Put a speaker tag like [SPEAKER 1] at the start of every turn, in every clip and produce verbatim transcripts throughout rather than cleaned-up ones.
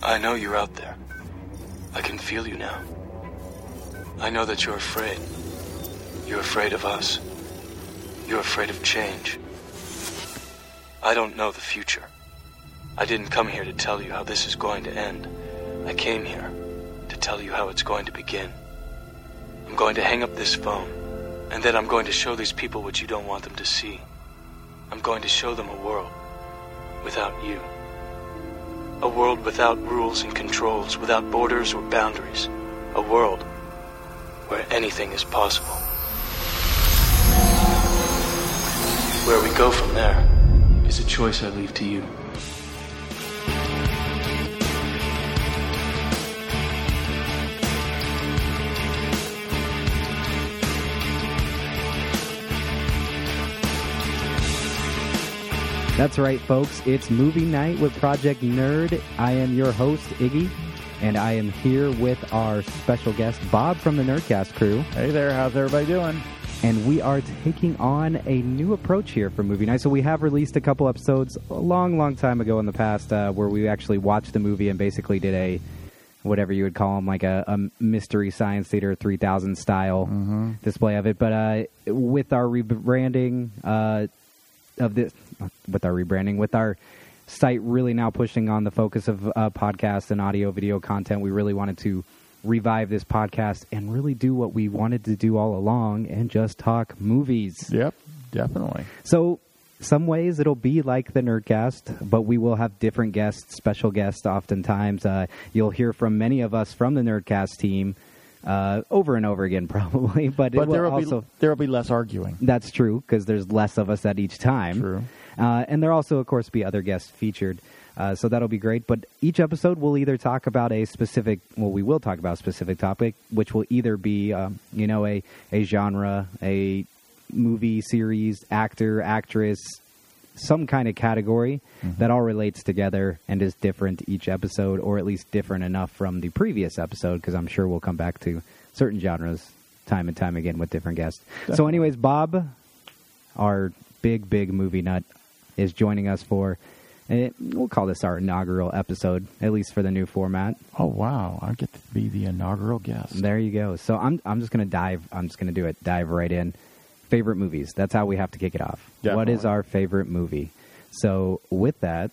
[SPEAKER 1] I know you're out there. I can feel you now. I know that you're afraid. You're afraid of us. You're afraid of change. I don't know the future. I didn't come here to tell you how this is going to end. I came here to tell you how it's going to begin. I'm going to hang up this phone, and then I'm going to show these people what you don't want them to see. I'm going to show them a world without you. A world without rules and controls, without borders or boundaries. A world where anything is possible. Where we go from there is a choice I leave to you.
[SPEAKER 2] That's right, folks. It's movie night with Project Nerd. I am your host, Iggy, and I am here with our special guest, Bob from the Nerdcast crew.
[SPEAKER 3] Hey there, how's everybody doing?
[SPEAKER 2] And we are taking on a new approach here for movie night. So we have released a couple episodes a long, long time ago in the past uh, where we actually watched the movie and basically did a, whatever you would call them, like a, a Mystery Science Theater three thousand style mm-hmm. display of it. But uh, with our rebranding uh, of this, with our rebranding, with our site really now pushing on the focus of uh, podcasts and audio, video content, we really wanted to revive this podcast and really do what we wanted to do all along and just talk movies.
[SPEAKER 3] Yep, definitely.
[SPEAKER 2] So some ways it'll be like the Nerdcast, but we will have different guests, special guests oftentimes. Uh, you'll hear from many of us from the Nerdcast team uh, over and over again probably. But,
[SPEAKER 3] but
[SPEAKER 2] it will
[SPEAKER 3] there will
[SPEAKER 2] also
[SPEAKER 3] be, there will be less arguing.
[SPEAKER 2] That's true, because there's less of us at each time.
[SPEAKER 3] True.
[SPEAKER 2] Uh, and there'll also, of course, be other guests featured. Uh, so that'll be great. But each episode will either talk about a specific, well, we will talk about a specific topic, which will either be, um, you know, a, a genre, a movie, series, actor, actress, some kind of category mm-hmm. that all relates together and is different each episode, or at least different enough from the previous episode, because I'm sure we'll come back to certain genres time and time again with different guests. Definitely. So anyways, Bob, our big, big movie nut, is joining us for, and we'll call this our inaugural episode, at least for the new format.
[SPEAKER 3] Oh, wow. I get to be the inaugural guest.
[SPEAKER 2] There you go. So I'm I'm just going to dive, I'm just going to do it, dive right in. Favorite movies. That's how we have to kick it off.
[SPEAKER 3] Definitely.
[SPEAKER 2] What is our favorite movie? So with that,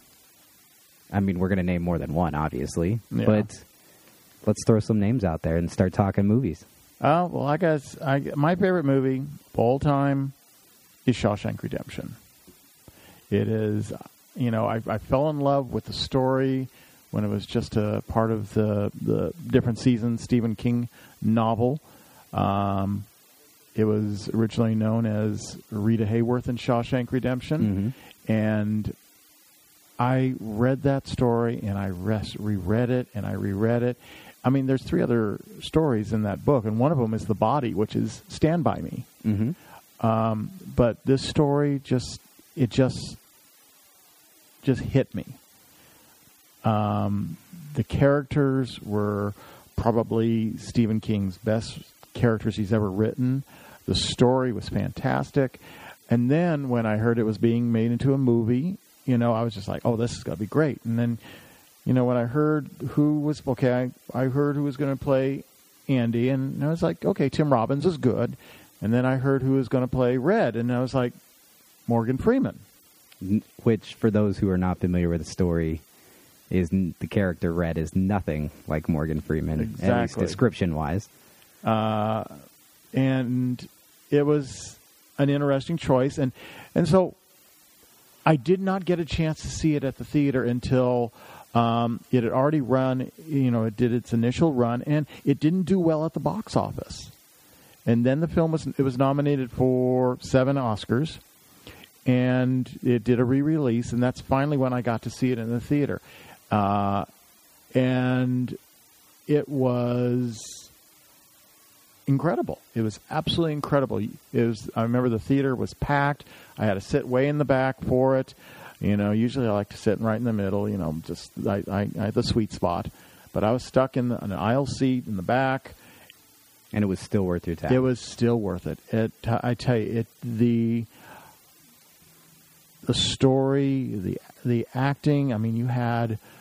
[SPEAKER 2] I mean, we're going to name more than one, obviously,
[SPEAKER 3] yeah.
[SPEAKER 2] but let's throw some names out there and start talking movies.
[SPEAKER 3] Oh, uh, well, I guess I, my favorite movie of all time is Shawshank Redemption. It is, you know, I, I fell in love with the story when it was just a part of the, the different seasons Stephen King novel. Um, it was originally known as Rita Hayworth and Shawshank Redemption. Mm-hmm. And I read that story and I res- reread it and I reread it. I mean, there's three other stories in that book, and one of them is The Body, which is Stand By Me. Mm-hmm. Um, but this story just, it just, just hit me. Um, the characters were probably Stephen King's best characters he's ever written. The story was fantastic. And then when I heard it was being made into a movie, you know, I was just like, oh, this is going to be great. And then, you know, when I heard who was, okay, I, I heard who was going to play Andy, and I was like, okay, Tim Robbins is good. And then I heard who was going to play Red, and I was like, Morgan Freeman.
[SPEAKER 2] Which, for those who are not familiar with the story, is the character Red is nothing like Morgan Freeman,
[SPEAKER 3] exactly.
[SPEAKER 2] At least description-wise.
[SPEAKER 3] Uh, and it was an interesting choice. And, and so I did not get a chance to see it at the theater until um, it had already run, you know, it did its initial run, and it didn't do well at the box office. And then the film was, it was nominated for seven Oscars. And it did a re-release, and that's finally when I got to see it in the theater. Uh, and it was incredible. It was absolutely incredible. It was. I remember the theater was packed. I had to sit way in the back for it. You know, usually I like to sit right in the middle, you know, just I, I, I had the sweet spot. But I was stuck in, the, in an aisle seat in the back.
[SPEAKER 2] And it was still worth your time.
[SPEAKER 3] It was still worth it. It I tell you, it the... The story, the the acting. I mean, you had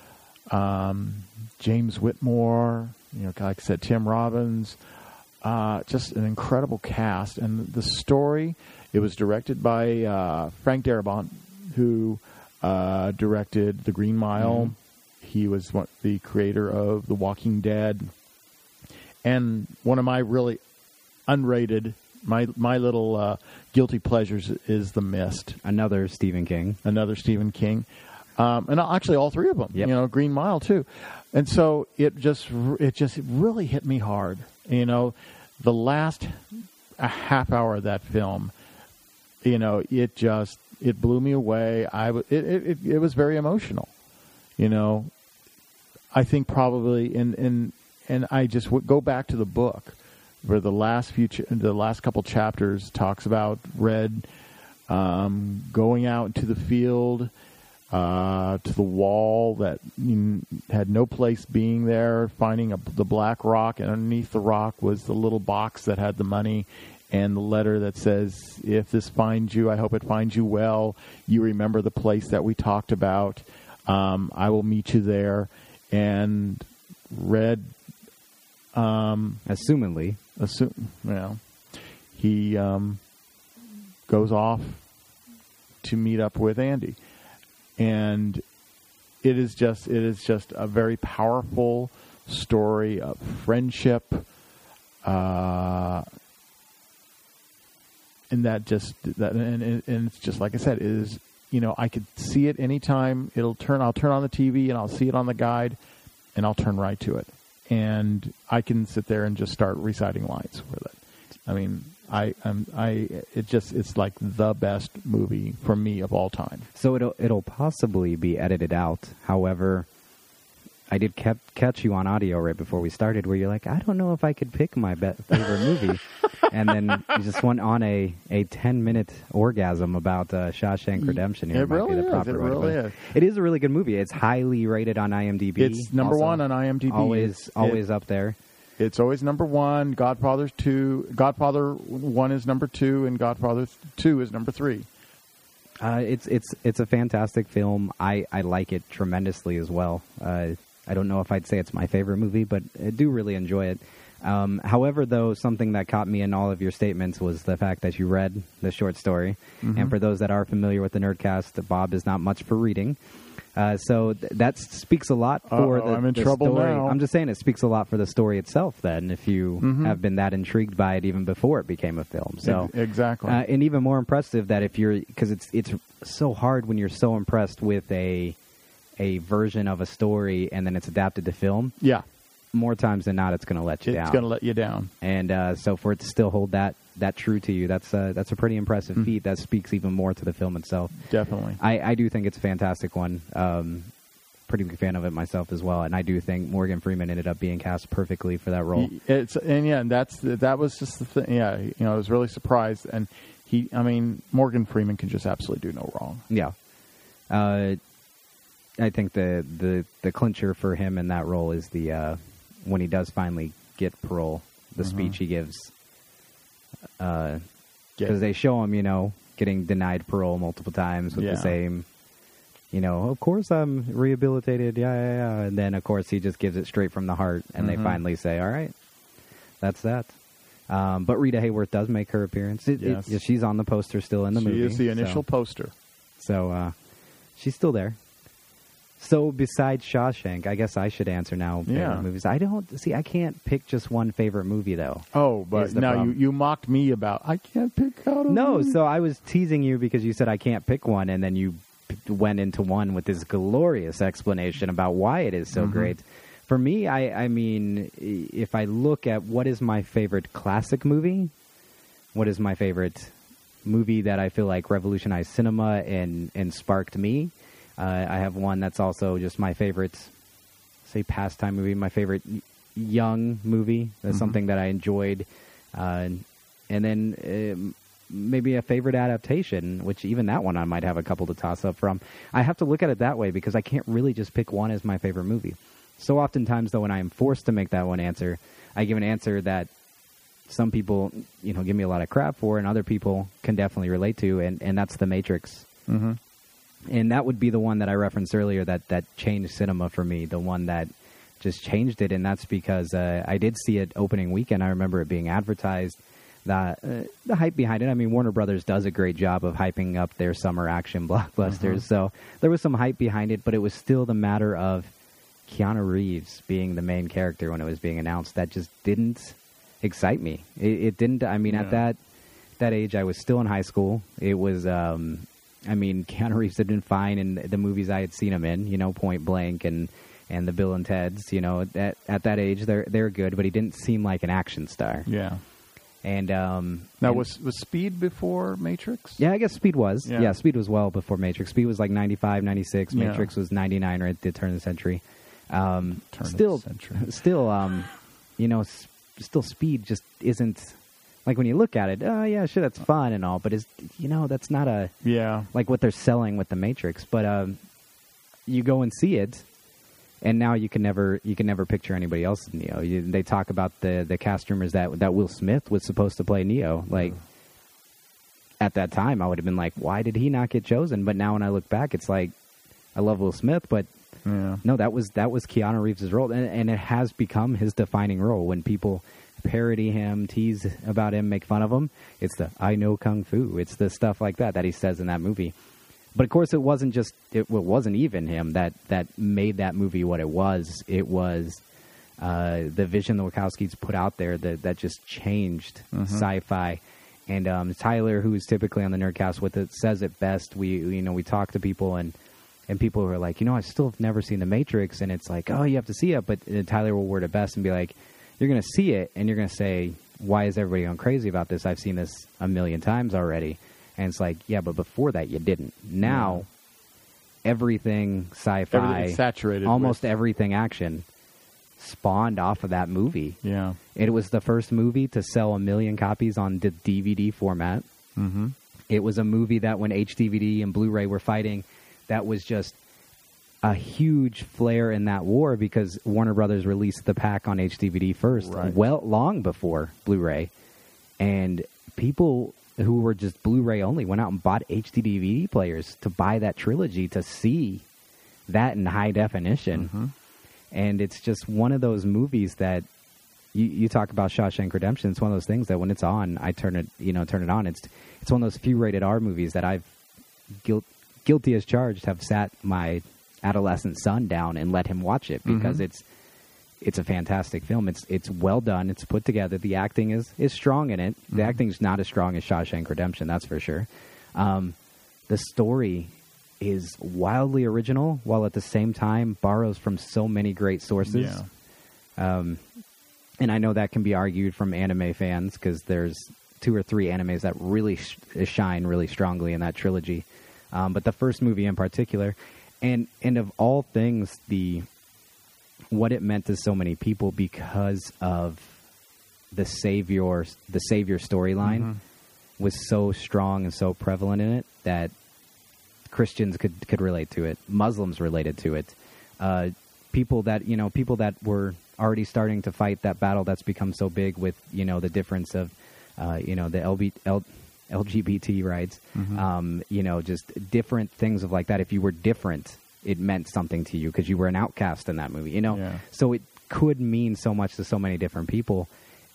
[SPEAKER 3] um, James Whitmore, you know, like I said, Tim Robbins, uh, just an incredible cast. And the story, it was directed by uh, Frank Darabont, who uh, directed The Green Mile. Mm-hmm. He was one, the creator of The Walking Dead. And one of my really unrated, my my little uh, guilty pleasures is The Mist.
[SPEAKER 2] Another Stephen King.
[SPEAKER 3] Another Stephen King. Um, and actually all three of them,
[SPEAKER 2] yep.
[SPEAKER 3] you know, Green Mile too. And so it just, it just really hit me hard. You know, the last a half hour of that film, you know, it just, it blew me away. I w- it, it, it was very emotional, you know. I think probably, and, and, and I just w- go back to the book where the last few, ch- the last couple chapters talks about Red um, going out into the field, Uh, to the wall that you know, had no place being there, finding a, the black rock, and underneath the rock was the little box that had the money and the letter that says, if this finds you, I hope it finds you well. You remember the place that we talked about. Um, I will meet you there. And Red... Um,
[SPEAKER 2] Assumedly.
[SPEAKER 3] Assume, well, he um, goes off to meet up with Andy. And it is just it is just a very powerful story of friendship, uh, and that just that and, and it's just like I said, it is, you know, I could see it anytime. It'll turn. I'll turn on the T V and I'll see it on the guide, and I'll turn right to it, and I can sit there and just start reciting lines with it. I mean. I, um, I, it just, it's like the best movie for me of all time.
[SPEAKER 2] So it'll, it'll possibly be edited out. However, I did kept catch you on audio right before we started where you're like, I don't know if I could pick my be- favorite movie. And then you just went on a, a ten minute orgasm about uh, Shawshank Redemption. Here
[SPEAKER 3] it really is. It really is.
[SPEAKER 2] It is a really good movie. It's highly rated on IMDb.
[SPEAKER 3] It's number
[SPEAKER 2] also.
[SPEAKER 3] one on IMDb.
[SPEAKER 2] Always,
[SPEAKER 3] it's,
[SPEAKER 2] always
[SPEAKER 3] it,
[SPEAKER 2] up there.
[SPEAKER 3] It's always number one. Godfather two, Godfather one is number two, and Godfather two is number three.
[SPEAKER 2] Uh, it's it's it's a fantastic film. I, I like it tremendously as well. Uh, I don't know if I'd say it's my favorite movie, but I do really enjoy it. Um, however, though, something that caught me in all of your statements was the fact that you read the short story. Mm-hmm. And for those that are familiar with the Nerdcast, Bob is not much for reading. Uh, so th- that speaks a lot for
[SPEAKER 3] Uh-oh,
[SPEAKER 2] the,
[SPEAKER 3] I'm in
[SPEAKER 2] the
[SPEAKER 3] trouble
[SPEAKER 2] story.
[SPEAKER 3] now.
[SPEAKER 2] I'm just saying it speaks a lot for the story itself, then, if you
[SPEAKER 3] mm-hmm.
[SPEAKER 2] have been that intrigued by it even before it became a film. So
[SPEAKER 3] Exactly.
[SPEAKER 2] Uh, and even more impressive that if you're... Because it's, it's so hard when you're so impressed with a a version of a story and then it's adapted to film.
[SPEAKER 3] Yeah.
[SPEAKER 2] More times than not, it's going to let you
[SPEAKER 3] it's
[SPEAKER 2] down.
[SPEAKER 3] It's going to let you down.
[SPEAKER 2] And uh, so for it to still hold that that true to you, that's uh, that's a pretty impressive mm. feat. That speaks even more to the film itself.
[SPEAKER 3] Definitely.
[SPEAKER 2] I, I do think it's a fantastic one. Um, pretty big fan of it myself as well. And I do think Morgan Freeman ended up being cast perfectly for that role.
[SPEAKER 3] It's and yeah, and that's that was just the thing. Yeah, you know, I was really surprised. And he, I mean, Morgan Freeman can just absolutely do no wrong.
[SPEAKER 2] Yeah. Uh, I think the, the, the clincher for him in that role is the uh, when he does finally get parole, the mm-hmm. speech he gives. Because uh, they show him, you know, getting denied parole multiple times with
[SPEAKER 3] yeah.
[SPEAKER 2] the same, you know, of course I'm rehabilitated, yeah, yeah, yeah. And then, of course, he just gives it straight from the heart, and mm-hmm. they finally say, all right, that's that. Um, but Rita Hayworth does make her appearance. It,
[SPEAKER 3] yes.
[SPEAKER 2] it, she's on the poster still in the
[SPEAKER 3] she
[SPEAKER 2] movie.
[SPEAKER 3] She is the initial
[SPEAKER 2] so.
[SPEAKER 3] poster.
[SPEAKER 2] So uh, she's still there. So besides Shawshank, I guess I should answer now. Favorite
[SPEAKER 3] Yeah.
[SPEAKER 2] movies. I don't see. I can't pick just one favorite movie though.
[SPEAKER 3] Oh, but now you, you mocked me about I can't pick out a
[SPEAKER 2] No,
[SPEAKER 3] movie.
[SPEAKER 2] so I was teasing you because you said I can't pick one, and then you p- went into one with this glorious explanation about why it is so mm-hmm. great. For me, I, I mean, if I look at what is my favorite classic movie, what is my favorite movie that I feel like revolutionized cinema and, and sparked me, uh, I have one that's also just my favorite, say, pastime movie, my favorite young movie. That's mm-hmm. something that I enjoyed. Uh, and then uh, maybe a favorite adaptation, which even that one I might have a couple to toss up from. I have to look at it that way because I can't really just pick one as my favorite movie. So oftentimes, though, when I am forced to make that one answer, I give an answer that some people, you know, give me a lot of crap for, and other people can definitely relate to, and, and that's The Matrix.
[SPEAKER 3] Mm-hmm.
[SPEAKER 2] And that would be the one that I referenced earlier that, that changed cinema for me, the one that just changed it. And that's because uh, I did see it opening weekend. I remember it being advertised, the, uh, the hype behind it. I mean, Warner Brothers does a great job of hyping up their summer action blockbusters. Mm-hmm. So there was some hype behind it, but it was still the matter of Keanu Reeves being the main character when it was being announced. That just didn't excite me. It, it didn't. I mean, yeah. at that that age, I was still in high school. It was... Um, I mean, Keanu Reeves had been fine in the movies I had seen him in, you know, Point Blank and, and the Bill and Ted's, you know, at, at that age, they're they're good, but he didn't seem like an action star.
[SPEAKER 3] Yeah.
[SPEAKER 2] And um,
[SPEAKER 3] now,
[SPEAKER 2] and,
[SPEAKER 3] was was Speed before Matrix?
[SPEAKER 2] Yeah, I guess Speed was.
[SPEAKER 3] Yeah.
[SPEAKER 2] yeah, Speed was well before Matrix. Speed was like ninety-five, ninety-six.
[SPEAKER 3] Yeah.
[SPEAKER 2] Matrix was ninety-nine, right at the turn of the century. Um,
[SPEAKER 3] turn
[SPEAKER 2] still,
[SPEAKER 3] of the century.
[SPEAKER 2] still, um, you know, s- still Speed just isn't... Like, when you look at it, oh, yeah, sure, that's fun and all, but, it's, you know, that's not a...
[SPEAKER 3] Yeah.
[SPEAKER 2] Like what they're selling with the Matrix. But um, you go and see it, and now you can never you can never picture anybody else in Neo. You, they talk about the, the cast rumors that, that Will Smith was supposed to play Neo. Like, at that time, I would have been like, why did he not get chosen? But now when I look back, it's like, I love Will Smith, but...
[SPEAKER 3] Yeah. No,
[SPEAKER 2] that was that was Keanu Reeves' role, and, and it has become his defining role. When people parody him, tease about him, make fun of him, it's the "I know kung fu." It's the stuff like that that he says in that movie. But of course, it wasn't just it, it wasn't even him that that made that movie what it was. It was uh, the vision the Wachowskis put out there that that just changed mm-hmm. sci-fi. And um, Tyler, who's typically on the Nerdcast with it, says it best. We you know we talk to people and. And people who are like, you know, I still have never seen The Matrix. And it's like, oh, you have to see it. But uh, Tyler will word it best and be like, you're going to see it. And you're going to say, why is everybody going crazy about this? I've seen this a million times already. And it's like, yeah, but before that, you didn't. Now, yeah. everything sci-fi,
[SPEAKER 3] everything saturated
[SPEAKER 2] almost
[SPEAKER 3] with...
[SPEAKER 2] everything action spawned off of that movie.
[SPEAKER 3] Yeah.
[SPEAKER 2] It was the first movie to sell a million copies on the D V D format.
[SPEAKER 3] Mm-hmm.
[SPEAKER 2] It was a movie that when H D V D and Blu-ray were fighting... That was just a huge flare in that war because Warner Brothers released the pack on H D V D first,
[SPEAKER 3] right.
[SPEAKER 2] well, long before Blu-ray. And people who were just Blu-ray only went out and bought H D V D players to buy that trilogy to see that in high definition.
[SPEAKER 3] Mm-hmm.
[SPEAKER 2] And it's just one of those movies that you, you talk about Shawshank Redemption. It's one of those things that when it's on, I turn it, you know, turn it on. It's it's one of those few rated R movies that I've guilt. Guilty as charged, have sat my adolescent son down and let him watch it because mm-hmm. it's it's a fantastic film. It's it's well done. It's put together. The acting is, is strong in it. The mm-hmm. acting is not as strong as Shawshank Redemption, that's for sure. Um, the story is wildly original, while at the same time borrows from so many great sources.
[SPEAKER 3] Yeah.
[SPEAKER 2] Um, and I know that can be argued from anime fans because there's two or three animes that really sh- shine really strongly in that trilogy. Um, but the first movie in particular, and and of all things, the what it meant to so many people because of the savior the savior storyline mm-hmm. was so strong and so prevalent in it that Christians could could relate to it, Muslims related to it, uh, people that you know people that were already starting to fight that battle that's become so big with you know the difference of uh, you know the L B L. L G B T rights, mm-hmm. um, you know, just different things of like that. If you were different, it meant something to you because you were an outcast in that movie, you know?
[SPEAKER 3] Yeah.
[SPEAKER 2] So it could mean so much to so many different people.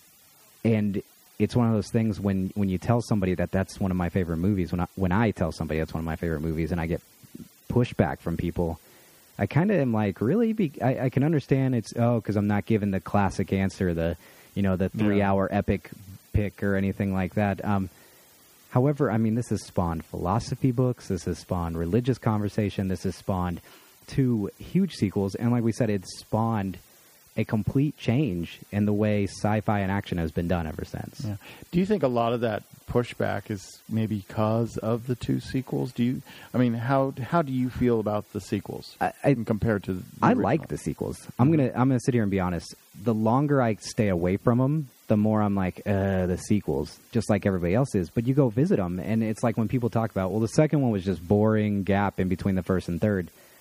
[SPEAKER 2] And it's one of those things when, when you tell somebody that that's one of my favorite movies, when I, when I tell somebody that's one of my favorite movies and I get pushback from people, I kind of am like, really? Be- I, I can understand it's, oh, because I'm not given the classic answer, the, you know, the three-hour yeah. epic pick or anything like that. Um, However, I mean, this has spawned philosophy books, this has spawned religious conversation, this has spawned two huge sequels, and like we said, it's spawned a complete change in the way sci-fi and action has been done ever since.
[SPEAKER 3] Yeah. Do you think a lot of that pushback is maybe because of the two sequels? Do you? I mean, how how do you feel about the sequels
[SPEAKER 2] I, I,
[SPEAKER 3] compared to? The
[SPEAKER 2] I
[SPEAKER 3] original?
[SPEAKER 2] like the sequels. I'm gonna I'm gonna sit here and be honest. The longer I stay away from them, the more I'm like, uh, the sequels, just like everybody else is. But you go visit them, and it's like when people talk about, well, the second one was just boring gap in between the first and third.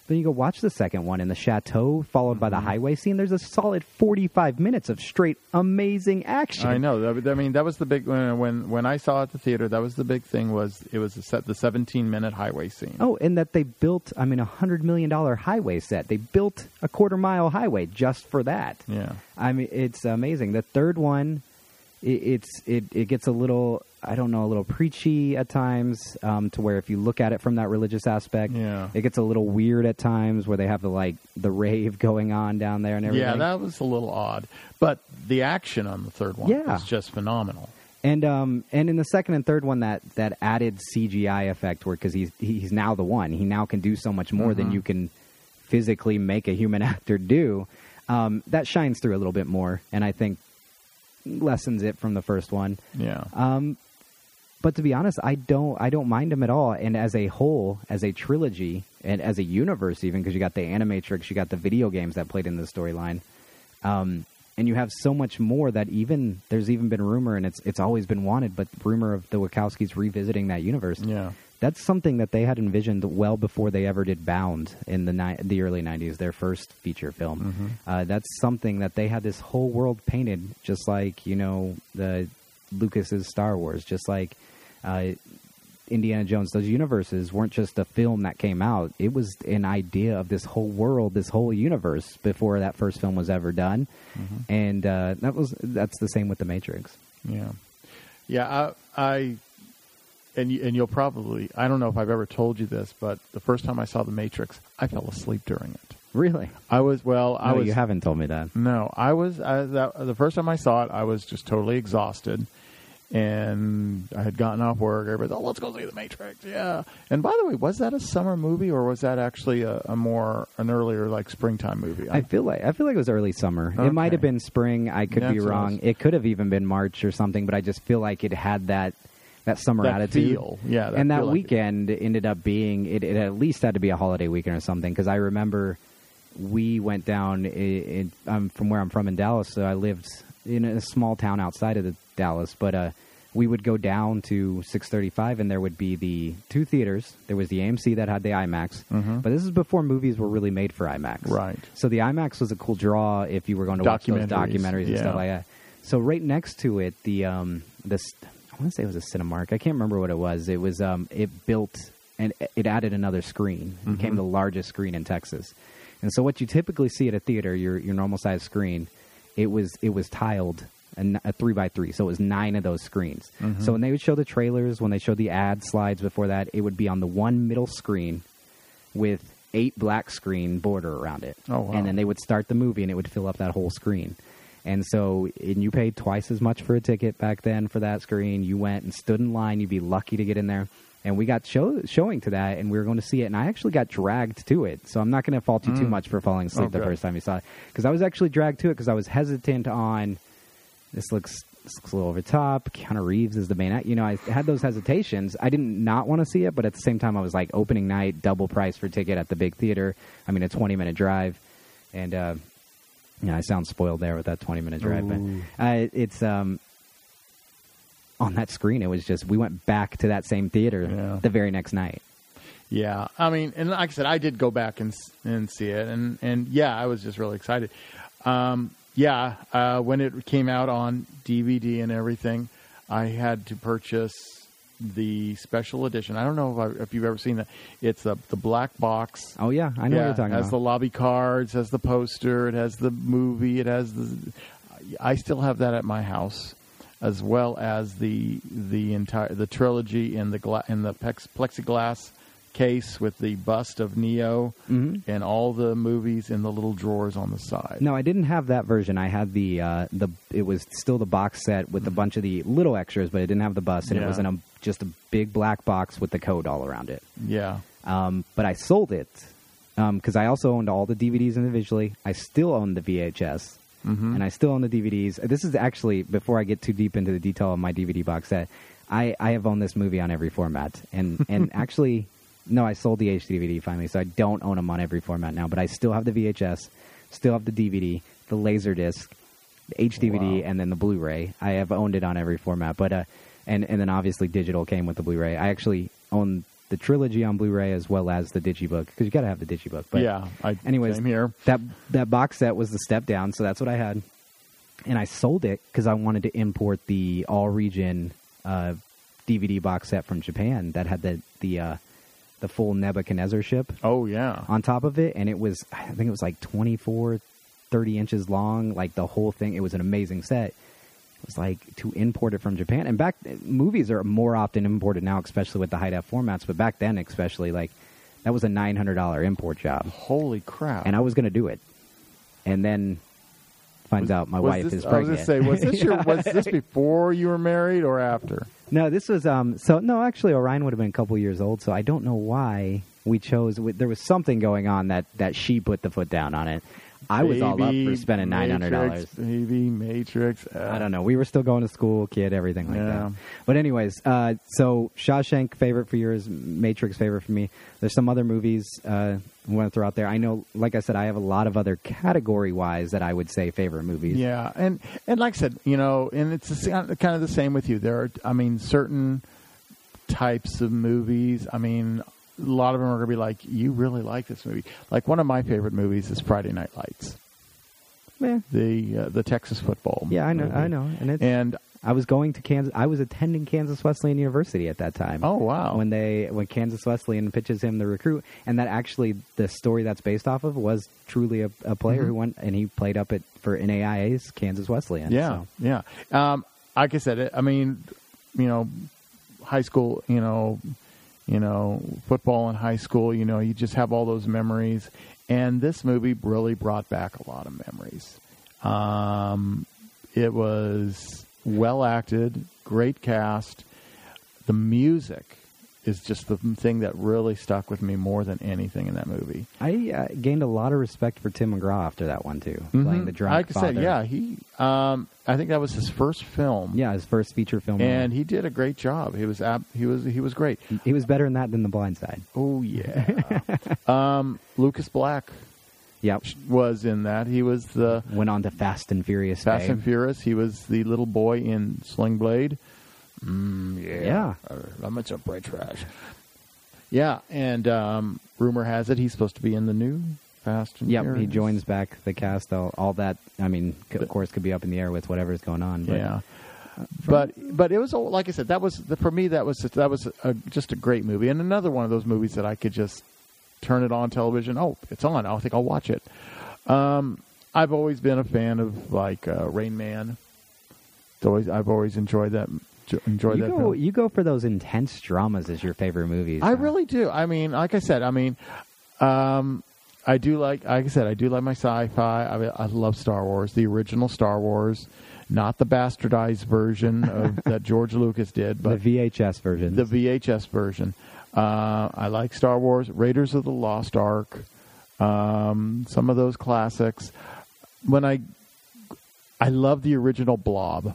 [SPEAKER 2] Then you go watch the second one in the chateau, followed mm-hmm. by the highway scene. There's a solid forty-five minutes of straight amazing action.
[SPEAKER 3] I know. I mean, that was the big when when when I saw it at the theater. That was the big thing. Was it was the set the seventeen minute highway scene?
[SPEAKER 2] Oh, and that they built. I mean, a hundred million dollar highway set. They built a quarter mile highway just for that.
[SPEAKER 3] Yeah.
[SPEAKER 2] I mean, it's amazing. The third one, it, it's it it gets a little. I don't know, a little preachy at times, um, to where if you look at it from that religious aspect,
[SPEAKER 3] yeah.
[SPEAKER 2] it gets a little weird at times where they have the like the rave going on down there and everything.
[SPEAKER 3] Yeah, that was a little odd. But the action on the third one
[SPEAKER 2] yeah.
[SPEAKER 3] was just phenomenal.
[SPEAKER 2] And um and in the second and third one, that, that added C G I effect where because he's he's now the one, he now can do so much more mm-hmm. than you can physically make a human actor do. Um, that shines through a little bit more, and I think lessens it from the first one.
[SPEAKER 3] Yeah.
[SPEAKER 2] Um. But to be honest, I don't I don't mind them at all. And as a whole, as a trilogy, and as a universe even, because you got the Animatrix, you got the video games that played in the storyline, um, and you have so much more that even, there's even been rumor, and it's it's always been wanted, but rumor of the Wachowskis revisiting that universe.
[SPEAKER 3] Yeah.
[SPEAKER 2] That's something that they had envisioned well before they ever did Bound in the ni- the early nineties, their first feature film.
[SPEAKER 3] Mm-hmm.
[SPEAKER 2] Uh, that's something that they had this whole world painted, just like, you know, the Lucas's Star Wars, just like uh, Indiana Jones. Those universes weren't just a film that came out. It was an idea of this whole world, this whole universe before that first film was ever done. Mm-hmm. And uh, that was that's the same with The Matrix.
[SPEAKER 3] Yeah. Yeah, I... I And, you, and you'll probably, I don't know if I've ever told you this, but the first time I saw The Matrix, I fell asleep during it.
[SPEAKER 2] Really?
[SPEAKER 3] I was, well, I
[SPEAKER 2] no,
[SPEAKER 3] was.
[SPEAKER 2] you haven't told me that.
[SPEAKER 3] No, I was, I, that, the first time I saw it, I was just totally exhausted. And I had gotten off work. Everybody's, oh, let's go see The Matrix. Yeah. And by the way, was that a summer movie or was that actually a, a more, an earlier, like, springtime movie?
[SPEAKER 2] I feel like, I feel like it was early summer. Okay. It might have been spring. I could
[SPEAKER 3] yeah,
[SPEAKER 2] be wrong. It could have even been March or something, but I just feel like it had that. That summer
[SPEAKER 3] that
[SPEAKER 2] attitude,
[SPEAKER 3] feel. Yeah, that
[SPEAKER 2] and that
[SPEAKER 3] like
[SPEAKER 2] weekend
[SPEAKER 3] it.
[SPEAKER 2] ended up being it, it. At least had to be a holiday weekend or something, because I remember we went down. In, um, from where I'm from in Dallas, so I lived in a small town outside of the Dallas. But uh, we would go down to six thirty-five, and there would be the two theaters. There was the A M C that had the IMAX,
[SPEAKER 3] mm-hmm.
[SPEAKER 2] but this is before movies were really made for IMAX.
[SPEAKER 3] Right.
[SPEAKER 2] So the IMAX was a cool draw if you were going to watch those documentaries and
[SPEAKER 3] yeah.
[SPEAKER 2] stuff like that. So right next to it, the um, this. I want to say it was a Cinemark. I can't remember what it was. It was um, it built and it added another screen. It
[SPEAKER 3] mm-hmm.
[SPEAKER 2] became the largest screen in Texas. And so what you typically see at a theater, your your normal size screen, it was it was tiled a, a three by three. So it was nine of those screens. Mm-hmm. So when they would show the trailers, when they showed the ad slides before that, it would be on the one middle screen with eight black screen border around it.
[SPEAKER 3] Oh wow!
[SPEAKER 2] And then they would start the movie and it would fill up that whole screen. And so, and you paid twice as much for a ticket back then for that screen. You went and stood in line. You'd be lucky to get in there. And we got show, showing to that, and we were going to see it. And I actually got dragged to it. So I'm not going to fault you mm. too much for falling asleep
[SPEAKER 3] okay.
[SPEAKER 2] the first time you saw it. Because I was actually dragged to it because I was hesitant on, this looks, this looks a little over top. Keanu Reeves is the main act. You know, I had those hesitations. I didn't not want to see it, but at the same time, I was like, opening night, double price for ticket at the big theater. I mean, a twenty-minute drive. And, uh... Yeah, I sound spoiled there with that twenty-minute drive.
[SPEAKER 3] Ooh.
[SPEAKER 2] But uh, it's um, on that screen. It was just we went back to that same theater
[SPEAKER 3] yeah.
[SPEAKER 2] the very next night.
[SPEAKER 3] Yeah, I mean, and like I said, I did go back and and see it, and, and yeah, I was just really excited. Um, yeah, uh, when it came out on D V D and everything, I had to purchase the special edition. I don't know if, I, if you've ever seen that. It's a, the black box.
[SPEAKER 2] Oh yeah, I know
[SPEAKER 3] yeah,
[SPEAKER 2] what you're talking
[SPEAKER 3] it has
[SPEAKER 2] about.
[SPEAKER 3] the lobby cards, has the poster, it has the movie, it has the. I still have that at my house, as well as the the entire the trilogy in the gla- in the pex- plexiglass case with the bust of Neo
[SPEAKER 2] mm-hmm.
[SPEAKER 3] and all the movies in the little drawers on the side.
[SPEAKER 2] No, I didn't have that version. I had the uh, the. It was still the box set with mm-hmm. a bunch of the little extras, but it didn't have the bust, and
[SPEAKER 3] yeah.
[SPEAKER 2] it was in a just a big black box with the code all around it.
[SPEAKER 3] Yeah.
[SPEAKER 2] Um, but I sold it because um, I also owned all the D V Ds individually. I still own the V H S,
[SPEAKER 3] mm-hmm.
[SPEAKER 2] and I still own the D V Ds. This is actually, before I get too deep into the detail of my D V D box set, I, I have owned this movie on every format. And, and actually, no, I sold the H D V D finally, so I don't own them on every format now. But I still have the V H S, still have the D V D, the Laserdisc, the H D V D,
[SPEAKER 3] wow.
[SPEAKER 2] and then the Blu-ray. I have owned it on every format. But uh, and, and then obviously digital came with the Blu-ray. I actually own the trilogy on Blu-ray as well as the Digibook, because you got to have the Digibook. But
[SPEAKER 3] yeah. I,
[SPEAKER 2] anyways,
[SPEAKER 3] same here.
[SPEAKER 2] that that box set was the step down, so that's what I had, and I sold it because I wanted to import the all region uh, D V D box set from Japan that had the the uh, the full Nebuchadnezzar ship.
[SPEAKER 3] Oh yeah.
[SPEAKER 2] On top of it, and it was I think it was like twenty-four, thirty inches long, like the whole thing. It was an amazing set. It was like to import it from Japan. And back, movies are more often imported now, especially with the high-def formats. But back then, especially, like, that was a nine hundred dollars import job.
[SPEAKER 3] Holy crap.
[SPEAKER 2] And I was going to do it. And then finds
[SPEAKER 3] was,
[SPEAKER 2] out my
[SPEAKER 3] was
[SPEAKER 2] wife
[SPEAKER 3] this,
[SPEAKER 2] is
[SPEAKER 3] I
[SPEAKER 2] pregnant.
[SPEAKER 3] was going to say, was this, your, was this before you were married or after?
[SPEAKER 2] No, this was, um. so, no, actually, Orion would have been a couple years old, so I don't know why we chose, there was something going on that, that she put the foot down on it. I was
[SPEAKER 3] Baby,
[SPEAKER 2] all up for spending nine hundred dollars.
[SPEAKER 3] Baby, Matrix. Uh,
[SPEAKER 2] I don't know. We were still going to school, kid, everything like
[SPEAKER 3] Yeah.
[SPEAKER 2] that. But anyways, uh, so Shawshank favorite for yours, Matrix favorite for me. There's some other movies uh, I want to throw out there. I know, like I said, I have a lot of other category-wise that I would say favorite movies.
[SPEAKER 3] Yeah, and and like I said, you know, and it's the, kind of the same with you. There are, I mean, certain types of movies. I mean, a lot of them are going to be like, you really like this movie. Like one of my favorite movies is Friday Night Lights.
[SPEAKER 2] Yeah,
[SPEAKER 3] the uh, the Texas football.
[SPEAKER 2] Yeah, I know,
[SPEAKER 3] movie.
[SPEAKER 2] I know, and it's,
[SPEAKER 3] and
[SPEAKER 2] I was going to Kansas. I was attending Kansas Wesleyan University at that time.
[SPEAKER 3] Oh wow!
[SPEAKER 2] When they when Kansas Wesleyan pitches him the recruit, and that actually the story that's based off of was truly a, a player
[SPEAKER 3] mm-hmm.
[SPEAKER 2] who went and he played up at for N A I A's Kansas Wesleyan.
[SPEAKER 3] Yeah,
[SPEAKER 2] so.
[SPEAKER 3] yeah. Um, like I said, I mean, you know, high school, you know, you know, football in high school. You know, you just have all those memories, and this movie really brought back a lot of memories. Um, it was well acted, great cast. The music is just the thing that really stuck with me more than anything in that movie.
[SPEAKER 2] I uh, gained a lot of respect for Tim McGraw after that one too,
[SPEAKER 3] Mm-hmm.
[SPEAKER 2] playing the drunk
[SPEAKER 3] like
[SPEAKER 2] father.
[SPEAKER 3] I said, yeah, he. Um, I think that was his first film.
[SPEAKER 2] Yeah, his first feature film,
[SPEAKER 3] and he did a great job. He was ab- he was he was great.
[SPEAKER 2] He was better in that than The Blind Side.
[SPEAKER 3] Oh yeah. um, Lucas Black.
[SPEAKER 2] Yep.
[SPEAKER 3] Was in that. He was the
[SPEAKER 2] went on to Fast and Furious.
[SPEAKER 3] Fast
[SPEAKER 2] fame.
[SPEAKER 3] and Furious. He was the little boy in Sling Blade. Mm, yeah,
[SPEAKER 2] yeah.
[SPEAKER 3] I'm a jump right trash. Yeah, and um, rumor has it he's supposed to be in the new Fast and
[SPEAKER 2] yep,
[SPEAKER 3] Furious.
[SPEAKER 2] He joins back the cast. All, all that. I mean, c- of course, could be up in the air with whatever's going on. But,
[SPEAKER 3] yeah. But but it was like I said, that was for me. That was that was a, just a great movie, and another one of those movies that I could just turn it on television. Oh, it's on. I think I'll watch it. Um, I've always been a fan of like uh, Rain Man. It's always I've always enjoyed that. Enjoyed
[SPEAKER 2] you
[SPEAKER 3] that.
[SPEAKER 2] Go,
[SPEAKER 3] film.
[SPEAKER 2] You go for those intense dramas as your favorite movies.
[SPEAKER 3] I
[SPEAKER 2] huh?
[SPEAKER 3] really do. I mean, like I said, I mean, um, I do like. Like I said, I do like my sci-fi. I, I love Star Wars, the original Star Wars. Not the bastardized version of, that George Lucas did, but
[SPEAKER 2] the V H S version.
[SPEAKER 3] The V H S version. Uh, I like Star Wars, Raiders of the Lost Ark, um, some of those classics. When I, I love the original Blob.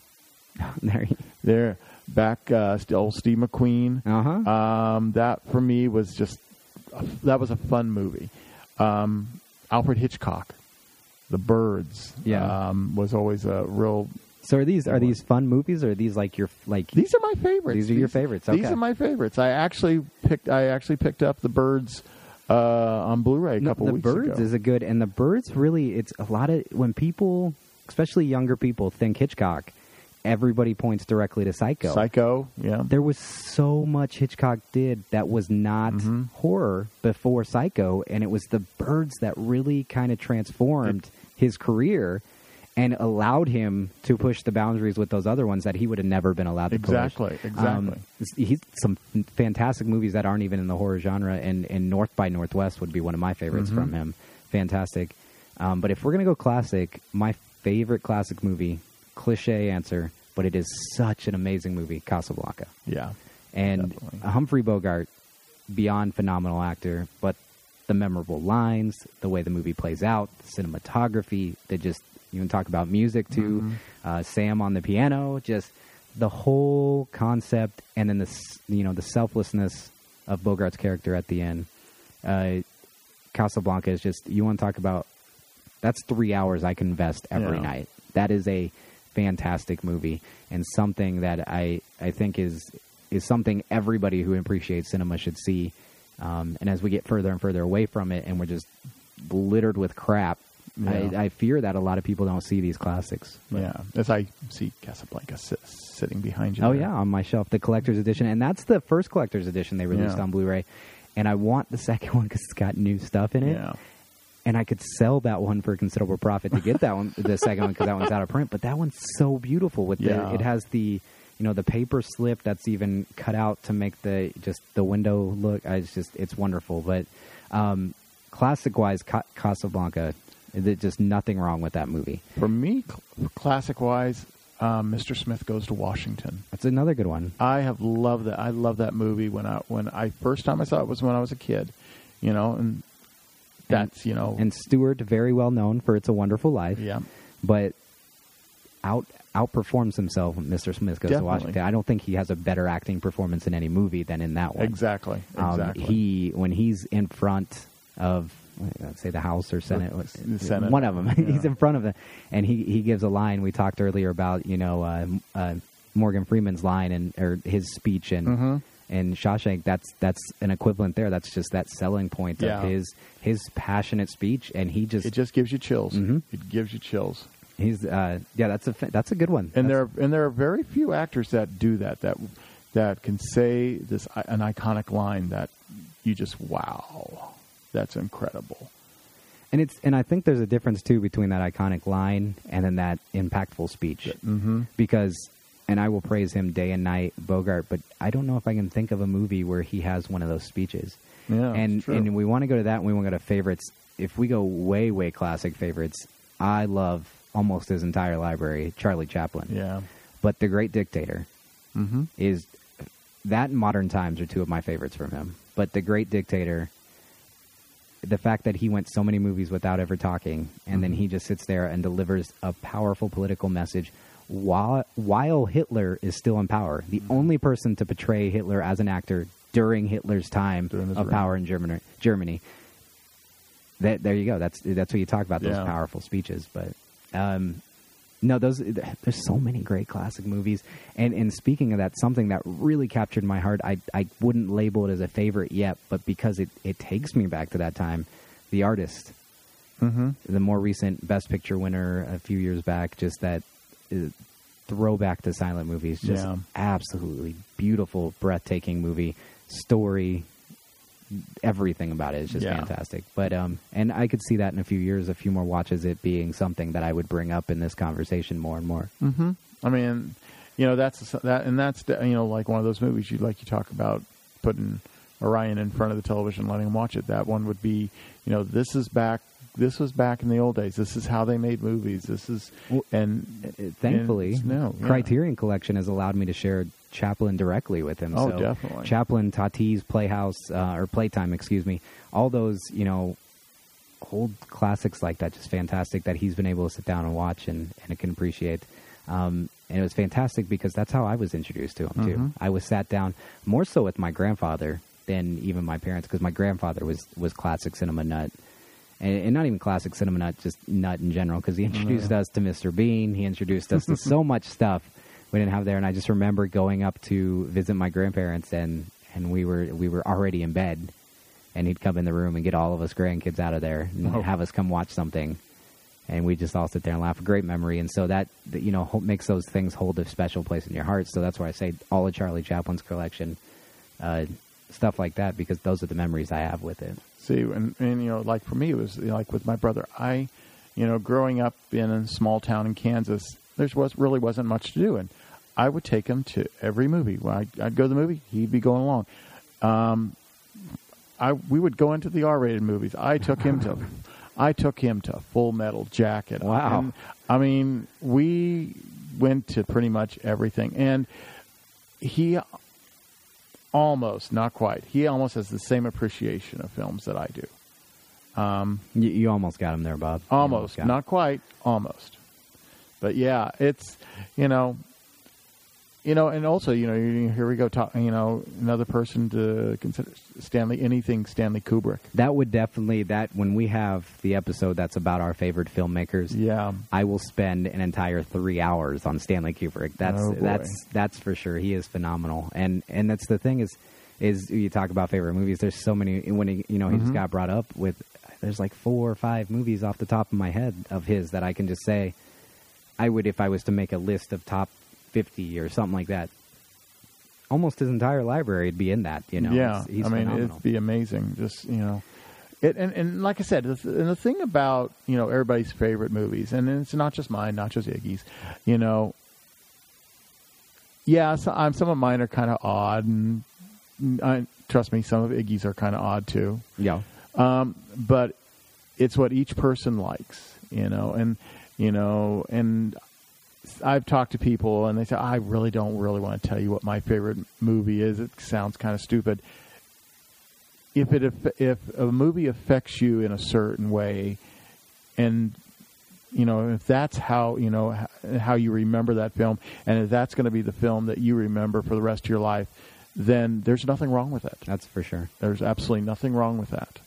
[SPEAKER 2] there, you...
[SPEAKER 3] there, back uh, old Steve McQueen.
[SPEAKER 2] Uh-huh.
[SPEAKER 3] Um, that for me was just that was a fun movie. Um, Alfred Hitchcock. The Birds,
[SPEAKER 2] yeah,
[SPEAKER 3] um, was always a real.
[SPEAKER 2] So are these are these fun movies, or are these like your like?
[SPEAKER 3] These are my favorites.
[SPEAKER 2] These are
[SPEAKER 3] these,
[SPEAKER 2] your favorites. Okay.
[SPEAKER 3] These are my favorites. I actually picked. I actually picked up The Birds uh, on Blu-ray a
[SPEAKER 2] no,
[SPEAKER 3] couple
[SPEAKER 2] the
[SPEAKER 3] weeks
[SPEAKER 2] Birds
[SPEAKER 3] ago.
[SPEAKER 2] is a good, and The Birds really. It's a lot of when people, especially younger people, think Hitchcock. Everybody points directly to Psycho.
[SPEAKER 3] Psycho, yeah.
[SPEAKER 2] There was so much Hitchcock did that was not
[SPEAKER 3] mm-hmm.
[SPEAKER 2] horror before Psycho, and it was The Birds that really kind of transformed it, his career and allowed him to push the boundaries with those other ones that he would have never been allowed to
[SPEAKER 3] exactly,
[SPEAKER 2] push.
[SPEAKER 3] Exactly,
[SPEAKER 2] um, exactly. He's some fantastic movies that aren't even in the horror genre, and, and North by Northwest would be one of my favorites
[SPEAKER 3] mm-hmm.
[SPEAKER 2] from him. Fantastic. Um, but if we're going to go classic, my favorite classic movie, cliche answer, but it is such an amazing movie, Casablanca.
[SPEAKER 3] Yeah.
[SPEAKER 2] And
[SPEAKER 3] definitely.
[SPEAKER 2] Humphrey Bogart, beyond phenomenal actor, but the memorable lines, the way the movie plays out, the cinematography, they just, you can talk about music too,
[SPEAKER 3] mm-hmm.
[SPEAKER 2] uh, Sam on the piano, just the whole concept, and then the, you know, the selflessness of Bogart's character at the end. Uh, Casablanca is just, you want to talk about, that's three hours I can invest every
[SPEAKER 3] yeah.
[SPEAKER 2] night. That is a fantastic movie, and something that I, I think is is something everybody who appreciates cinema should see. Um, and as we get further and further away from it, and we're just littered with crap,
[SPEAKER 3] Yeah.
[SPEAKER 2] I, I fear that a lot of people don't see these classics. But,
[SPEAKER 3] Yeah, as I see Casablanca sit, sitting behind you.
[SPEAKER 2] oh
[SPEAKER 3] there.
[SPEAKER 2] yeah, on my shelf, the collector's edition, and that's the first collector's edition they released
[SPEAKER 3] Yeah.
[SPEAKER 2] on Blu-ray. And I want the second one because it's got new stuff in it.
[SPEAKER 3] Yeah.
[SPEAKER 2] And I could sell that one for a considerable profit to get that one, the second one, because that one's out of print. But that one's so beautiful. With
[SPEAKER 3] Yeah.
[SPEAKER 2] the, it has the, you know, the paper slip that's even cut out to make the just the window look. I, it's just it's wonderful. But um, classic wise, Ca- Casablanca, there's just nothing wrong with that movie.
[SPEAKER 3] For me, cl- classic-wise, um, Mister Smith Goes to Washington.
[SPEAKER 2] That's another good one.
[SPEAKER 3] I have loved that. I love that movie. When I when I first time I saw it was when I was a kid, you know, and that's you know,
[SPEAKER 2] And Stewart, very well known for It's a Wonderful Life.
[SPEAKER 3] yeah,
[SPEAKER 2] But out outperforms himself when Mister Smith Goes
[SPEAKER 3] Definitely.
[SPEAKER 2] to Washington. I don't think he has a better acting performance in any movie than in that one.
[SPEAKER 3] exactly,
[SPEAKER 2] Um,
[SPEAKER 3] exactly.
[SPEAKER 2] he when he's in front of let's say the House or Senate,
[SPEAKER 3] The Senate.
[SPEAKER 2] one of them.
[SPEAKER 3] Yeah.
[SPEAKER 2] He's in front of them, and he, he gives a line. We talked earlier about you know uh, uh, Morgan Freeman's line and or his speech and
[SPEAKER 3] Mhm.
[SPEAKER 2] and Shawshank. That's that's an equivalent there. That's just that selling point
[SPEAKER 3] Yeah.
[SPEAKER 2] of his his passionate speech, and he just
[SPEAKER 3] It just gives you chills.
[SPEAKER 2] Mhm.
[SPEAKER 3] It gives you chills.
[SPEAKER 2] he's uh, yeah. That's a fa- that's a good one.
[SPEAKER 3] And
[SPEAKER 2] That's-
[SPEAKER 3] there and there are very few actors that do that. That that can say this an iconic line that you just wow, that's incredible.
[SPEAKER 2] And it's and I think there's a difference too between that iconic line and then that impactful speech.
[SPEAKER 3] Mm-hmm.
[SPEAKER 2] Because, and I will praise him day and night, Bogart, but I don't know if I can think of a movie where he has one of those speeches.
[SPEAKER 3] Yeah,
[SPEAKER 2] and
[SPEAKER 3] it's true.
[SPEAKER 2] and we want to go to that, and we want to go to favorites. If we go way way classic favorites, I love almost his entire library, Charlie Chaplin.
[SPEAKER 3] Yeah.
[SPEAKER 2] But The Great Dictator
[SPEAKER 3] Mm-hmm.
[SPEAKER 2] is that and Modern Times are two of my favorites from him. But The Great Dictator, the fact that he went so many movies without ever talking, and then he just sits there and delivers a powerful political message while, while Hitler is still in power. The only person to portray Hitler as an actor during Hitler's time
[SPEAKER 3] During his
[SPEAKER 2] of
[SPEAKER 3] reign.
[SPEAKER 2] power in Germany. Germany. That, there you go. That's that's what you talk about, those
[SPEAKER 3] Yeah.
[SPEAKER 2] powerful speeches. But um, no, those there's so many great classic movies. And and speaking of that, something that really captured my heart, I I wouldn't label it as a favorite yet, but because it, it takes me back to that time, The Artist,
[SPEAKER 3] Mm-hmm.
[SPEAKER 2] the more recent Best Picture winner a few years back, just that uh, throwback to silent movies, just
[SPEAKER 3] Yeah.
[SPEAKER 2] absolutely beautiful, breathtaking movie, story, everything about it is just
[SPEAKER 3] Yeah.
[SPEAKER 2] fantastic. But um, and I could see that in a few years, a few more watches, it being something that I would bring up in this conversation more and more.
[SPEAKER 3] Mm-hmm. I mean, you know, that's that, and that's you know, like one of those movies you like you talk about putting Orion in front of the television, letting him watch it. That one would be, you know, this is back. This was back in the old days. This is how they made movies. This is
[SPEAKER 2] Well,
[SPEAKER 3] and
[SPEAKER 2] Uh, Thankfully,
[SPEAKER 3] and, no, yeah.
[SPEAKER 2] Criterion Collection has allowed me to share Chaplin directly with him.
[SPEAKER 3] Oh,
[SPEAKER 2] so
[SPEAKER 3] definitely.
[SPEAKER 2] Chaplin, Tati's Playhouse, uh, or Playtime, excuse me. All those, you know, old classics like that, just fantastic that he's been able to sit down and watch and, and can appreciate. Um, and it was fantastic because that's how I was introduced to him, too.
[SPEAKER 3] Mhm.
[SPEAKER 2] I was sat down more so with my grandfather than even my parents, because my grandfather was, was classic cinema nut. And, and not even classic cinema nut, just nut in general, because he introduced us to Mister Bean. He introduced us to so much stuff we didn't have there. And I just remember going up to visit my grandparents, and, and we were we were already in bed. And he'd come in the room and get all of us grandkids out of there and
[SPEAKER 3] Oh.
[SPEAKER 2] have us come watch something. And we just all sit there and laugh. A great memory. And so that, that, you know, ho- makes those things hold a special place in your heart. So that's why I say all of Charlie Chaplin's collection, uh, stuff like that, because those are the memories I have with it.
[SPEAKER 3] See, and, and you know, like for me, it was you know, like with my brother. I, you know, growing up in a small town in Kansas, there was really wasn't much to do, and I would take him to every movie. When I'd, I'd go to the movie, he'd be going along. Um, I we would go into the R-rated movies. I took him to, I took him to Full Metal Jacket.
[SPEAKER 2] Wow.
[SPEAKER 3] And, I mean, we went to pretty much everything, and he. Almost, not quite. He almost has the same appreciation of films that I do. Um,
[SPEAKER 2] You, you almost got him there, Bob. You
[SPEAKER 3] almost,
[SPEAKER 2] got him.
[SPEAKER 3] not quite, almost. But yeah, it's, you know, you know, and also, you know, you- here we go, talk, you know, another person to consider, Stanley, anything Stanley Kubrick.
[SPEAKER 2] That would definitely, that when we have the episode that's about our favorite filmmakers,
[SPEAKER 3] Yeah.
[SPEAKER 2] I will spend an entire three hours on Stanley Kubrick. That's
[SPEAKER 3] Oh, boy.
[SPEAKER 2] that's that's for sure. He is phenomenal, and and that's the thing is is you talk about favorite movies. There's so many. When he, you know he just
[SPEAKER 3] Mhm.
[SPEAKER 2] got brought up with, there's like four or five movies off the top of my head of his that I can just say, I would, if I was to make a list of top fifty or something like that. Almost his entire library would be in that. You know,
[SPEAKER 3] yeah,
[SPEAKER 2] He's- he's
[SPEAKER 3] I mean,
[SPEAKER 2] phenomenal.
[SPEAKER 3] it'd be amazing. Just, you know, it, and, and like I said, the, th- and the thing about, you know, everybody's favorite movies, and it's not just mine, not just Iggy's, you know, yeah, so, um, some of mine are kind of odd, and I, trust me, some of Iggy's are kind of odd too.
[SPEAKER 2] Yeah.
[SPEAKER 3] Um, but it's what each person likes, you know, and, you know, and I've talked to people and they say, I really don't really want to tell you what my favorite movie is. It sounds kind of stupid. If it, if a movie affects you in a certain way, and, you know, if that's how, you know, how you remember that film, and if that's going to be the film that you remember for the rest of your life, then there's nothing wrong with it.
[SPEAKER 2] That's for sure.
[SPEAKER 3] There's absolutely nothing wrong with that.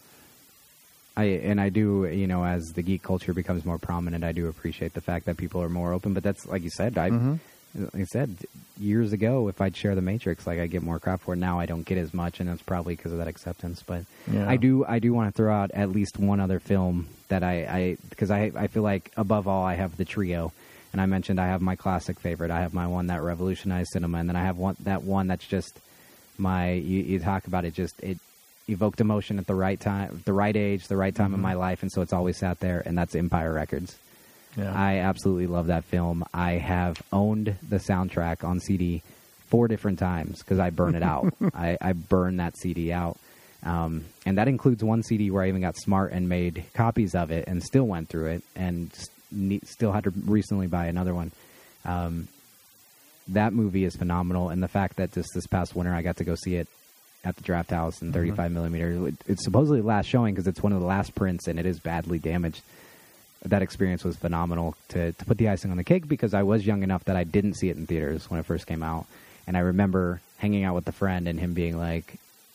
[SPEAKER 2] I and I do, you know, as the geek culture becomes more prominent, I do appreciate the fact that people are more open. But that's, like you said, I,
[SPEAKER 3] Mhm.
[SPEAKER 2] like I said, years ago, if I'd share The Matrix, like I get more crap for it. Now I don't get as much, and that's probably because of that acceptance. But
[SPEAKER 3] Yeah.
[SPEAKER 2] I do, I do want to throw out at least one other film that I, I because I, I feel like above all, I have the trio. And I mentioned I have my classic favorite. I have my one that revolutionized cinema, and then I have one that one that's just my. You, you talk about it, just it evoked emotion at the right time, the right age, the right time in my life, and so it's always sat there. And that's Empire Records.
[SPEAKER 3] Yeah.
[SPEAKER 2] I absolutely love that film. I have owned the soundtrack on C D four different times because I burn it out. I, I burn that C D out. Um, and that includes one C D where I even got smart and made copies of it and still went through it and s- ne- still had to recently buy another one. Um, that movie is phenomenal. And the fact that just this past winter I got to go see it at the Draft House in thirty-five millimeter. It's supposedly the last showing because it's one of the last prints and it is badly damaged. That experience was phenomenal to, to put the icing on the cake because I was young enough that I didn't see it in theaters when it first came out. And I remember hanging out with a friend and him being like,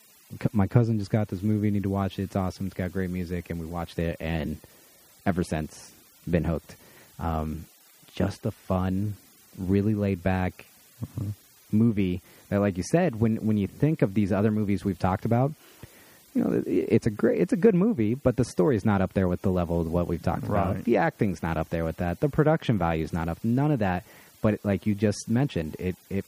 [SPEAKER 2] my cousin just got this movie, you need to watch it. It's awesome. It's got great music. And we watched it and ever since been hooked. Um, just a fun, really laid back mm-hmm. movie that, like you said, when, when you think of these other movies we've talked about, you know, it's a great, it's a good movie, but the story's not up there with the level of what we've talked
[SPEAKER 3] Right.
[SPEAKER 2] about. The acting's not up there with that. The production value's not up. None of that. But like you just mentioned, it it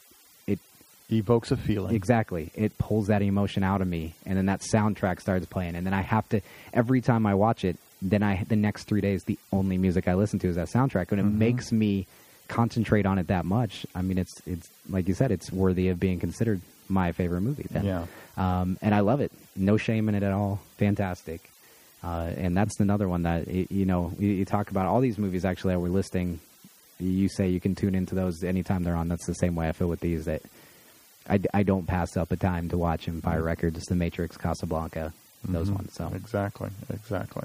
[SPEAKER 2] it
[SPEAKER 3] evokes a feeling.
[SPEAKER 2] Exactly. It pulls that emotion out of me, and then that soundtrack starts playing, and then I have to every time I watch it. Then I the next three days, the only music I listen to is that soundtrack, and it
[SPEAKER 3] Mm-hmm.
[SPEAKER 2] makes me concentrate on it that much. I mean, it's it's like you said, it's worthy of being considered my favorite movie. Then.
[SPEAKER 3] Yeah.
[SPEAKER 2] Um, and I love it. No shame in it at all. Fantastic. Uh, and that's another one that, you know, you, you talk about all these movies actually that we're listing. You say you can tune into those anytime they're on. That's the same way I feel with these. That I, I don't pass up a time to watch Empire Records, The Matrix, Casablanca, those
[SPEAKER 3] Mhm.
[SPEAKER 2] ones. So
[SPEAKER 3] Exactly. Exactly.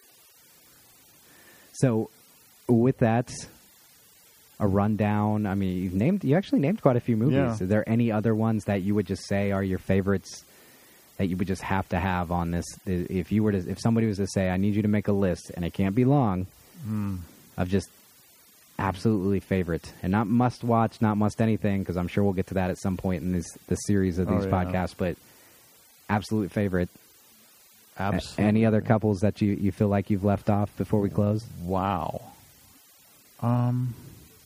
[SPEAKER 2] So with that, a rundown. I mean, you've named you actually named quite a few movies.
[SPEAKER 3] Yeah.
[SPEAKER 2] Are there any other ones that you would just say are your favorites that you would just have to have on this? If you were to, if somebody was to say, I need you to make a list, and it can't be long,
[SPEAKER 3] Mm.
[SPEAKER 2] of just absolutely favorite and not must watch, not must anything, because I'm sure we'll get to that at some point in this the series of
[SPEAKER 3] Oh,
[SPEAKER 2] these
[SPEAKER 3] yeah.
[SPEAKER 2] podcasts. But absolute favorite. A-
[SPEAKER 3] Absolutely.
[SPEAKER 2] Any other couples that you, you feel like you've left off before we close?
[SPEAKER 3] Wow. Um.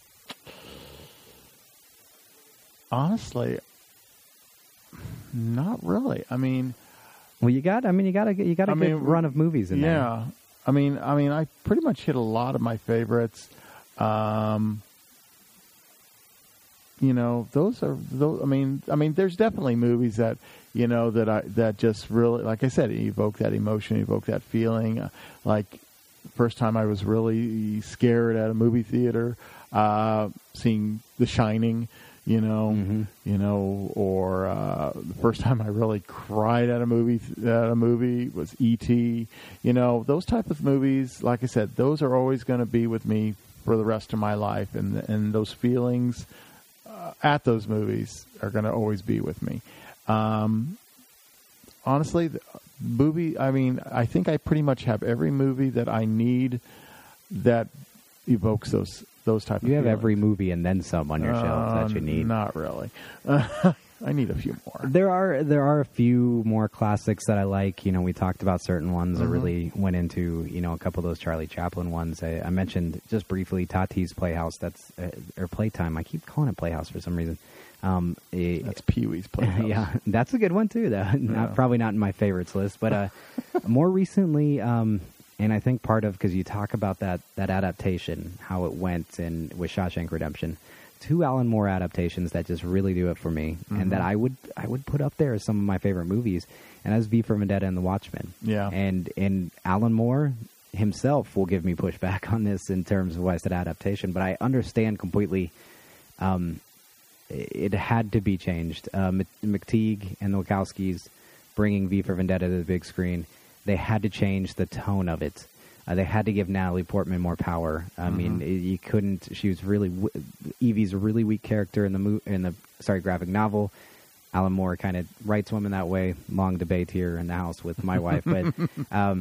[SPEAKER 3] Honestly, not really. I mean,
[SPEAKER 2] Well, you got. I mean, you got a you got a
[SPEAKER 3] I
[SPEAKER 2] good
[SPEAKER 3] mean,
[SPEAKER 2] run of movies in there.
[SPEAKER 3] yeah. I mean, I mean, I pretty much hit a lot of my favorites. Um, you know, those are those. I mean, I mean, there's definitely movies that you know that I that just really, like I said, evoke that emotion, evoke that feeling. Uh, like the first time I was really scared at a movie theater, uh, seeing The Shining. You know,
[SPEAKER 2] Mhm.
[SPEAKER 3] you know, or uh, the first time I really cried at a movie at a movie was E T You know, those type of movies. Like I said, those are always going to be with me for the rest of my life, and and those feelings uh, at those movies are going to always be with me. Um, honestly, the movie, I mean, I think I pretty much have every movie that I need that evokes those those type of
[SPEAKER 2] You have
[SPEAKER 3] feelings.
[SPEAKER 2] every movie and then some on your
[SPEAKER 3] Uh,
[SPEAKER 2] shelves that you need.
[SPEAKER 3] Not really. Uh, I need a few more.
[SPEAKER 2] There are there are a few more classics that I like. You know, we talked about certain ones.
[SPEAKER 3] Mm-hmm.
[SPEAKER 2] I really went into, you know, a couple of those Charlie Chaplin ones. I, I mentioned just briefly Tati's Playhouse. That's uh, or Playtime. I keep calling it Playhouse for some reason. Um, it,
[SPEAKER 3] That's Pee-wee's Playhouse.
[SPEAKER 2] yeah, that's a good one too. Though not
[SPEAKER 3] Yeah.
[SPEAKER 2] probably not in my favorites list, but uh, more recently, um, and I think part of because you talk about that that adaptation, how it went, and with Shawshank Redemption. Two Alan Moore adaptations that just really do it for me,
[SPEAKER 3] Mm-hmm.
[SPEAKER 2] and that I would I would put up there as some of my favorite movies, and that's V for Vendetta and The Watchmen.
[SPEAKER 3] Yeah.
[SPEAKER 2] and and Alan Moore himself will give me pushback on this in terms of why I said adaptation, but I understand completely. Um, it had to be changed. Uh, McTeague and the Wachowskis bringing V for Vendetta to the big screen, they had to change the tone of it. Uh, they had to give Natalie Portman more power. I
[SPEAKER 3] Mm-hmm.
[SPEAKER 2] mean, it, you couldn't. She was really w- Evie's a really weak character in the mo- in the sorry graphic novel. Alan Moore kind of writes women that way. Long debate here in the house with my wife, but um,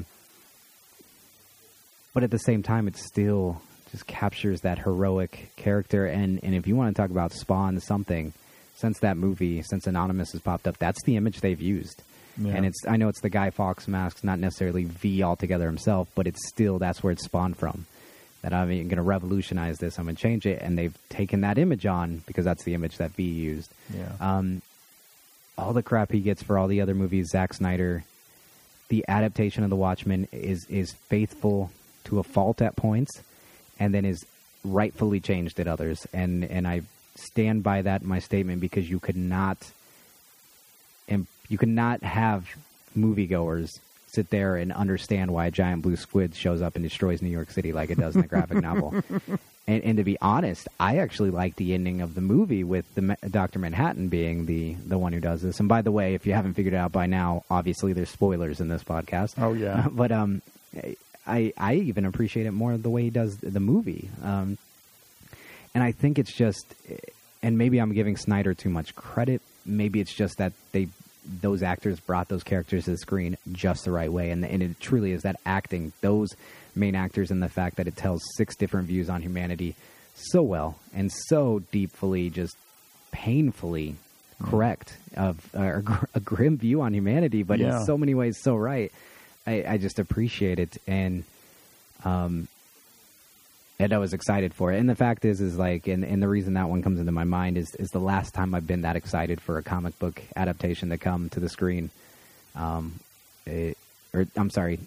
[SPEAKER 2] but at the same time, it still just captures that heroic character. And and if you want to talk about Spawn something, since that movie, since Anonymous has popped up, that's the image they've used.
[SPEAKER 3] Yeah.
[SPEAKER 2] And it's I know it's the Guy Fawkes mask, not necessarily V altogether himself, but it's still that's where it spawned from. That I'm going to revolutionize this, I'm going to change it, and they've taken that image on because that's the image that V used.
[SPEAKER 3] Yeah.
[SPEAKER 2] Um, all the crap he gets for all the other movies, Zack Snyder, the adaptation of The Watchmen is is faithful to a fault at points, and then is rightfully changed at others. And and I stand by that in my statement because you could not. And you cannot have moviegoers sit there and understand why a giant blue squid shows up and destroys New York City like it does in the graphic novel. And, and to be honest, I actually like the ending of the movie with the Doctor Manhattan being the, the one who does this. And by the way, if you haven't figured it out by now, obviously there's spoilers in this podcast.
[SPEAKER 3] Oh, yeah.
[SPEAKER 2] But um, I I even appreciate it more the way he does the movie. Um, and I think it's just, and maybe I'm giving Snyder too much credit. Maybe it's just that they those actors brought those characters to the screen just the right way, and, and it truly is that acting, those main actors, and the fact that it tells six different views on humanity so well and so deeply, just painfully correct of uh, a grim view on humanity, but
[SPEAKER 3] Yeah.
[SPEAKER 2] in so many ways so right. I, I just appreciate it, and um. And I was excited for it. And the fact is, is like, and, and the reason that one comes into my mind is, is the last time I've been that excited for a comic book adaptation to come to the screen. Um, it, or I'm sorry,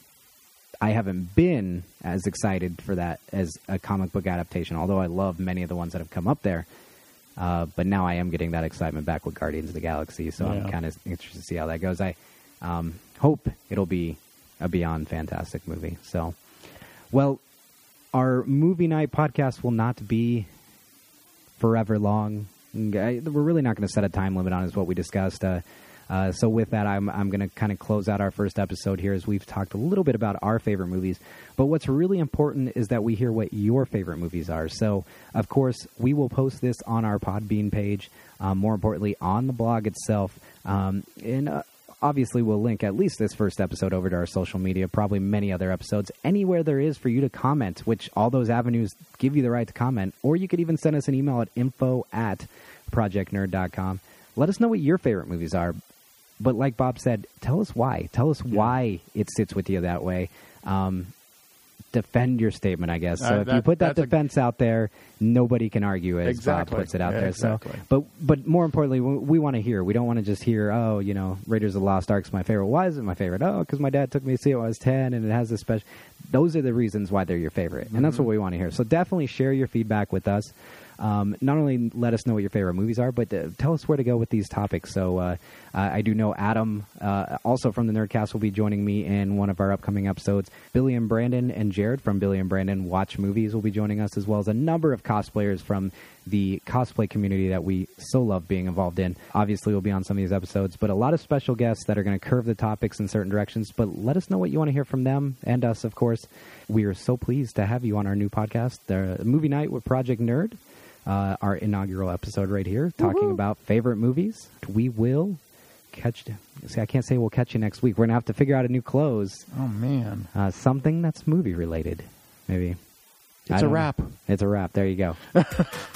[SPEAKER 2] I haven't been as excited for that as a comic book adaptation, although I love many of the ones that have come up there. Uh, but now I am getting that excitement back with Guardians of the Galaxy, so
[SPEAKER 3] Yeah.
[SPEAKER 2] I'm kind of interested to see how that goes. I um, hope it'll be a beyond fantastic movie. So, well, our movie night podcast will not be forever long. I, we're really not going to set a time limit on it, is what we discussed. Uh, uh, so with that, I'm, I'm going to kind of close out our first episode here as we've talked a little bit about our favorite movies. But what's really important is that we hear what your favorite movies are. So, of course, we will post this on our Podbean page, um, more importantly, on the blog itself. Um, and uh, obviously, we'll link at least this first episode over to our social media, probably many other episodes, anywhere there is for you to comment, which all those avenues give you the right to comment. Or you could even send us an email at info at project nerd dot com. Let us know what your favorite movies are. But like Bob said, tell us why. Tell us yeah. why it sits with you that way. Um, defend your statement, I guess. So
[SPEAKER 3] uh,
[SPEAKER 2] if
[SPEAKER 3] that,
[SPEAKER 2] you put that defense
[SPEAKER 3] a...
[SPEAKER 2] out there, nobody can argue as
[SPEAKER 3] exactly.
[SPEAKER 2] Bob puts it out
[SPEAKER 3] yeah,
[SPEAKER 2] there.
[SPEAKER 3] Exactly.
[SPEAKER 2] So, but but more importantly, we, we want to hear. We don't want to just hear, oh, you know, Raiders of the Lost Ark's my favorite. Why is it my favorite? Oh, because my dad took me to see it when I was ten, and it has a special. Those are the reasons why they're your favorite, and mm-hmm. that's what we want to hear. So definitely share your feedback with us. Um, not only let us know what your favorite movies are, but uh, tell us where to go with these topics. So uh, uh, I do know Adam, uh, also from the Nerdcast, will be joining me in one of our upcoming episodes. Billy and Brandon and Jared from Billy and Brandon Watch Movies will be joining us, as well as a number of cosplayers from the cosplay community that we so love being involved in. Obviously, we'll be on some of these episodes, but a lot of special guests that are going to curve the topics in certain directions. But let us know what you want to hear from them and us, of course. We are so pleased to have you on our new podcast, the Movie Night with Project Nerd. uh, our inaugural episode right here, talking
[SPEAKER 3] Woo-hoo.
[SPEAKER 2] about favorite movies. We will catch. See, I can't say we'll catch you next week. We're gonna have to figure out a new close.
[SPEAKER 3] Oh man,
[SPEAKER 2] uh, something that's movie related, maybe.
[SPEAKER 3] It's a wrap.
[SPEAKER 2] It's a wrap. There you go.